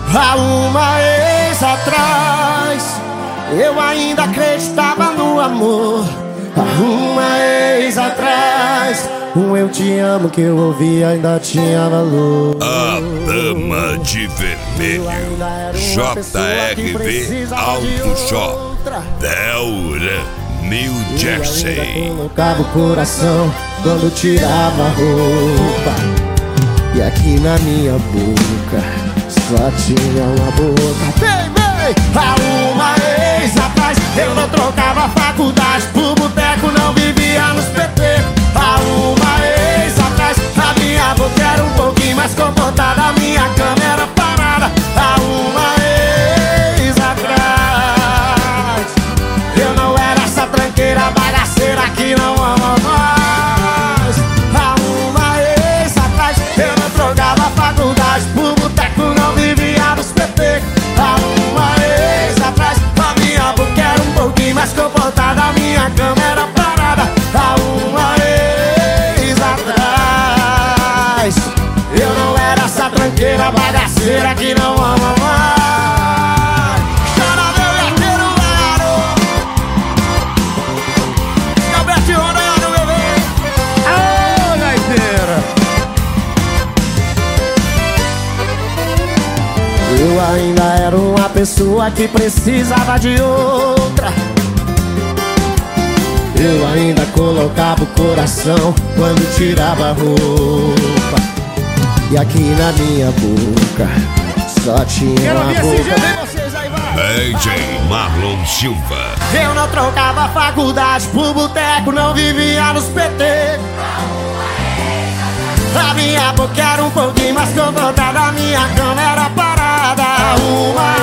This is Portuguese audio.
Há uma ex atrás eu ainda acreditava no amor. Há uma ex atrás eu te amo que eu ouvi ainda tinha valor. A Dama de Vermelho, JRV Auto Shop, Delran, New Jersey. Eu colocava o coração quando tirava a roupa, e aqui na minha boca só tinha uma boca. Vem, vem! Há uma ex atrás eu não trocava faculdade por boteco, não vivia nos PT. Há uma ex atrás a minha boca era um pouquinho mais comportada, a minha cama era parada. Há uma ex atrás eu não era essa tranqueira bagaceira que não ama mais. Há uma ex atrás eu não trocava faculdade por boteco, não vivia nos PT. Há uma ex atrás a minha boca era um pouquinho mais comportada, a minha cama era parada. Há uma ex atrás eu não era essa tranqueira bagaceira que não ama mais. Chora meu gaiteiro, garoto, Galberto Ronaldo, bebê. Ô, gaiteira, eu ainda era uma pessoa que precisava de outra. Eu ainda colocava o coração quando tirava a roupa, e aqui na minha boca só tinha uma boca. DJ Marlon Silva. Eu não trocava faculdade por boteco, não vivia nos PT. A minha boca era um pouquinho mais comportada, a minha cama era parada. Uma